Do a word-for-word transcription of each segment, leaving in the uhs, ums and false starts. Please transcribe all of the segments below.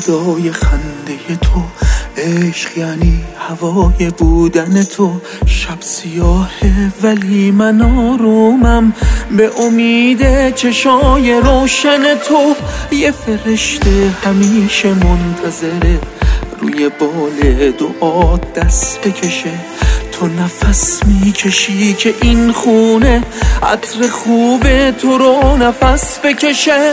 صدای خنده تو، عشق یعنی هوای بودن تو. شب سیاهه ولی من آرومم به امید چشای روشن تو. یه فرشته همیشه منتظره روی بال دعا دست بکشه. تو نفس میکشی که این خونه عطر خوب تو رو نفس بکشه.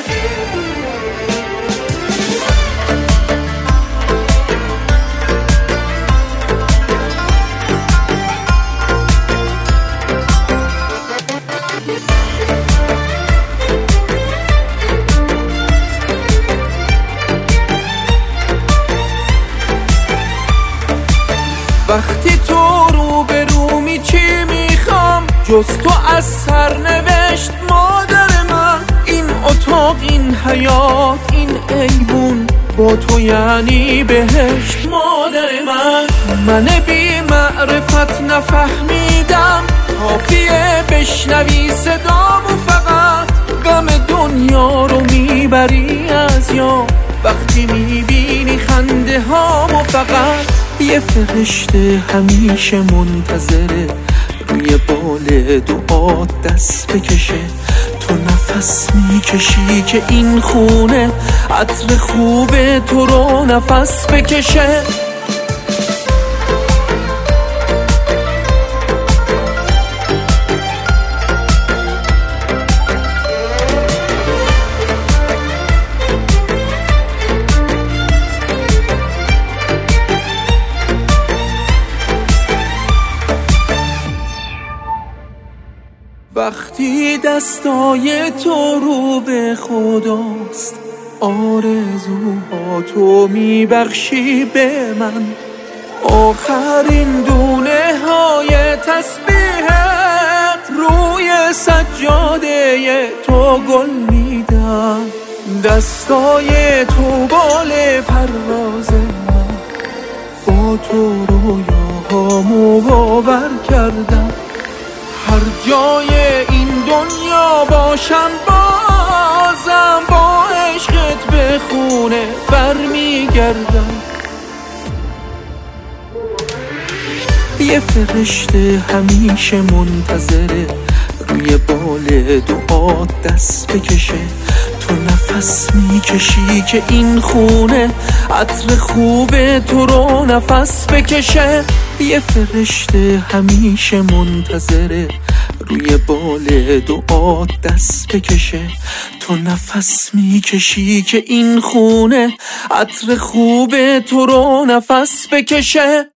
وقتی تو رو به رو می چی میخوام جز تو از سرنوشت مادر من. این اتاق، این حیات، این ایوون با تو یعنی بهشت مادر من. من بی معرفت نفهمیدم کافیه بشنوی صدامو فقط. غم دنیا رو میبری از یاد وقتی میبینی خنده هامو فقط. یه فرشته همیشه منتظره روی بال دعا دست بکشه. تو نفس میکشی که این خونه عطر خوب تو رو نفس بکشه. وقتی دستای تو رو به خداست آرزوها تو میبخشی به من. آخرین دونه های تسبیحت روی سجاده تو گل میدم. دستای تو بال پرواز من، با تو رویاهامو باور کردم. هر جای این دنیا باشم بازم با عشقت به خونه برمیگردم. یه فرشته همیشه منتظره روی بال دعا دست بکشه. تو نفس میکشی که این خونه عطر خوب تو رو نفس بکشه. یه فرشته همیشه منتظره روی بال دعا دست بکشه. تو نفس میکشی که این خونه عطر خوب تو رو نفس بکشه.